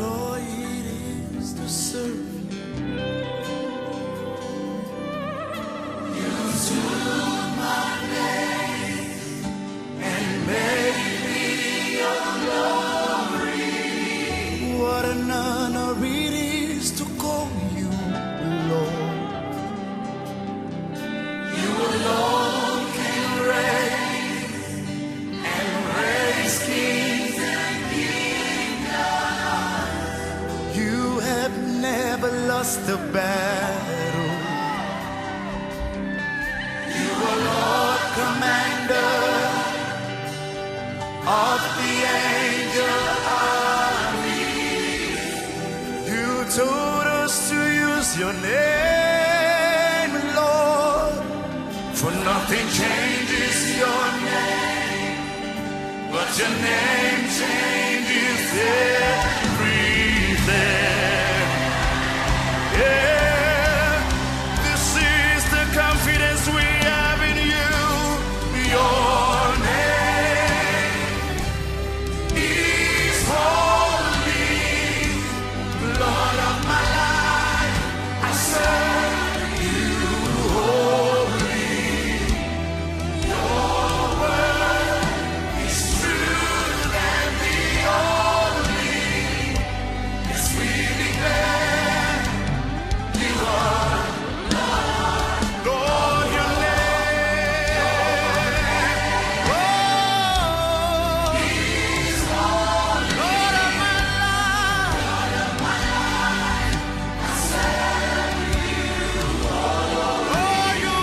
joy it is to serve you. You took my place and made me your glory. What an honor it is to call you Lord. You alone can reign and raise kings and kingdoms. You have never lost a battle. You are Lord Commander of the angel army. You told us to use your name, Lord, for nothing changes your name, but your name changes everything. Yeah, this is the confidence we have in you. Your name is holy. Lord of my life, I serve you holy. Your word is true and the only is we declare you are Lord, your name. Oh, He's Lord of my life. I serve you. Oh, your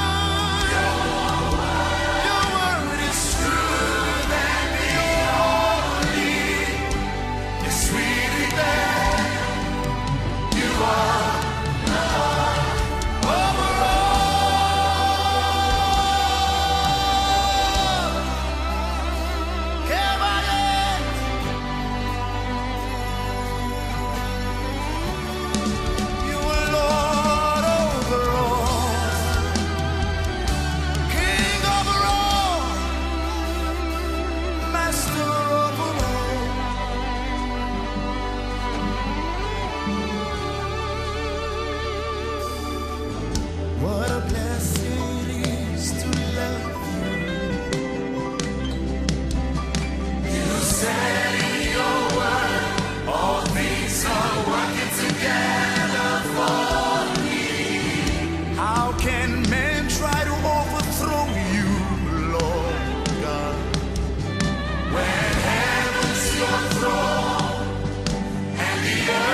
word is true and the only is we declare you are over all. You are Lord over all, King over all, Master over all. What a blessing it is to love you. You said in your word, all things are working together for me. How can men try to overthrow you, Lord God? When heaven's your throne and the earth